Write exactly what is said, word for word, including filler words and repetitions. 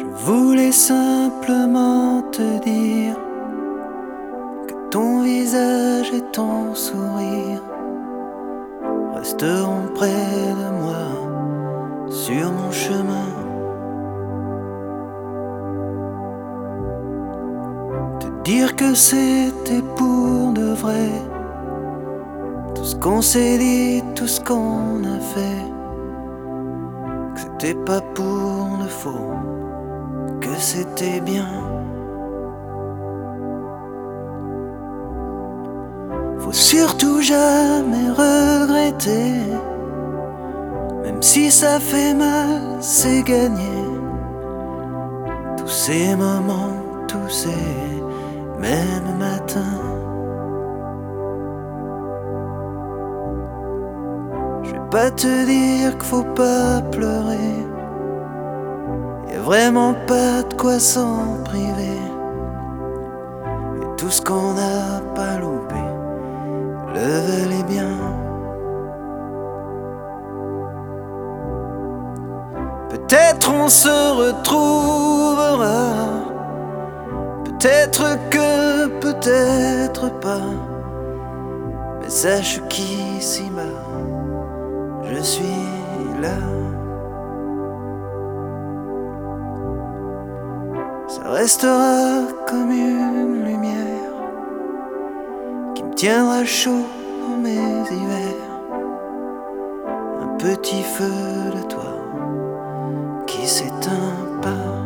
Voulais simplement te dire que ton visage et ton sourire resteront près de moi sur mon chemin. Te dire que c'était pour de vrai, tout ce qu'on s'est dit, tout ce qu'on a fait, que c'était pas pour de faux, que c'était bien. Faut surtout jamais regretter, même si ça fait mal, c'est gagné. Tous ces moments, tous ces mêmes matins. Je vais pas te dire qu'il faut pas pleurer, y'a vraiment pas de quoi s'en priver. Et tout ce qu'on n'a pas loupé le valait bien. Peut-être on se retrouvera, peut-être que, peut-être pas, mais sache qu'ici-bas, je suis là. Ça restera comme une lumière qui me tiendra chaud dans mes hivers. Un petit feu de toi qui s'éteint pas.